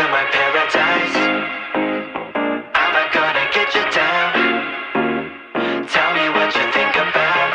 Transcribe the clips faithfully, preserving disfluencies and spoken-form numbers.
to my paradise. I'm not gonna get you down. Tell me what you think about.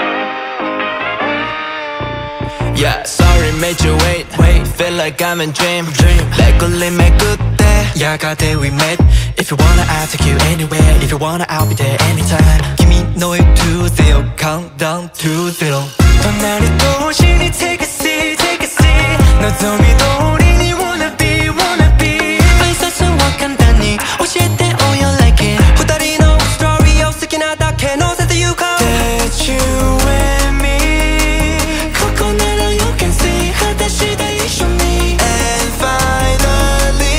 Yeah, sorry made you wait, wait. Feel like I'm in dream, dream. 내 끌림의 끝에 야가대 we met. If you wanna I'll take you anywhere. If you wanna I'll be there anytime.君너의 two zero countdown to zero. 넌 나를 또 오시니 take a seat, take a seat. 너도 믿어오리니 wanna be, wanna be. 의사소와 간단히 오실 때 oh you like it. 후다리 너 story 없으긴 하다 can know that you go. That you and me. 코코나라 you can see. 하다시 다 you show me. And finally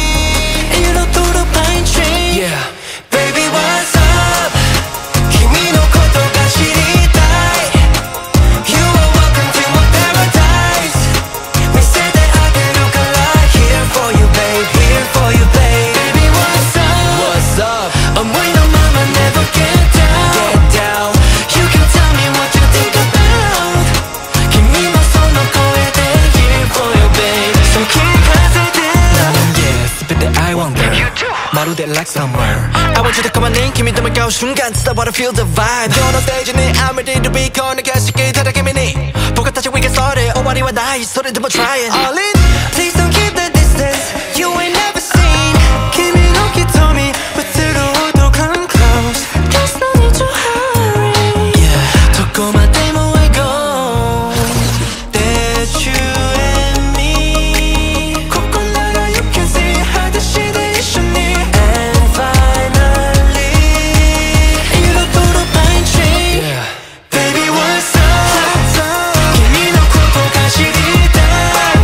you know through the pine tree. Yeah. Baby what's up?君のことが知りたい. You are welcome to my paradise. 見せてあげるから Here for you babe, here for you babe. Baby what's up? What's up? I'm with your mama, never get down. Get down. You can tell me what you think about. 君のその声で Here for you babe. So keep hesitating. 나는 yes, but I wonder.まるで like somewhere. I want you to come on in.君と向かう瞬間伝わる feel the vibe. 今日のステージに I'm ready to be gone. 景色ただ君に僕たち we get started. 終わりはないそれでも try it. All in. Please don't keep the distance. You ain't never seen. 君の瞳映るほど come close. Just no need to hurry. Yeah. どこまでも I go. That you and me. ここなら you can see. 裸足で一緒に And finally you know through the pine tree. Yeah. Baby what's up? 君のことが知りたい.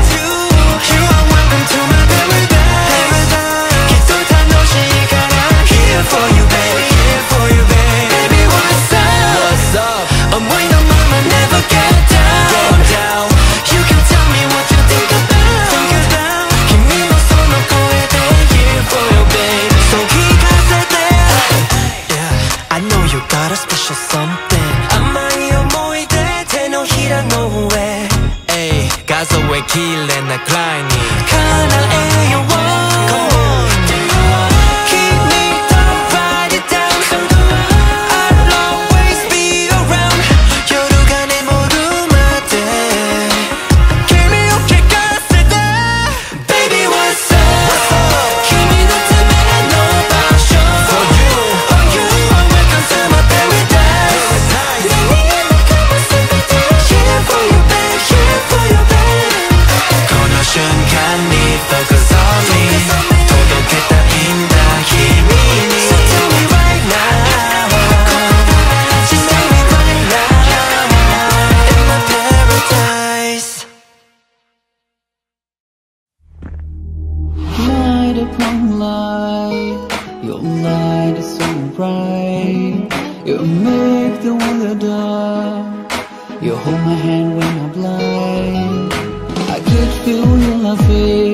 You are welcome to my paradise. きっと楽しいから Here for you baby, here for you baby. Baby what's up? What's up? I'm with your mama, never get down. Get down. You can tell me what you think about. Think about. 君のその声で Here for you baby. So keep hesitating. Yeah, I know you got a special something. 甘い思い出手のひらの上. Ay, 数えきれないくらいに叶えよう. Come on. Keep me, don't write it down. I'll always be around. 夜が眠るまで君を聞かせて. Baby what's up? 君のための場所 For you, for you are welcome to my paradise. 何が仲間すべて Here for you babe, here for you babe. この瞬間に Focus on me. 届けたいんだ君に. So tell me right now. Just tell me right now. In my paradise. Light upon light, your light is so bright. You make the world dark. You hold my hand when I'm blind. I could feel your love.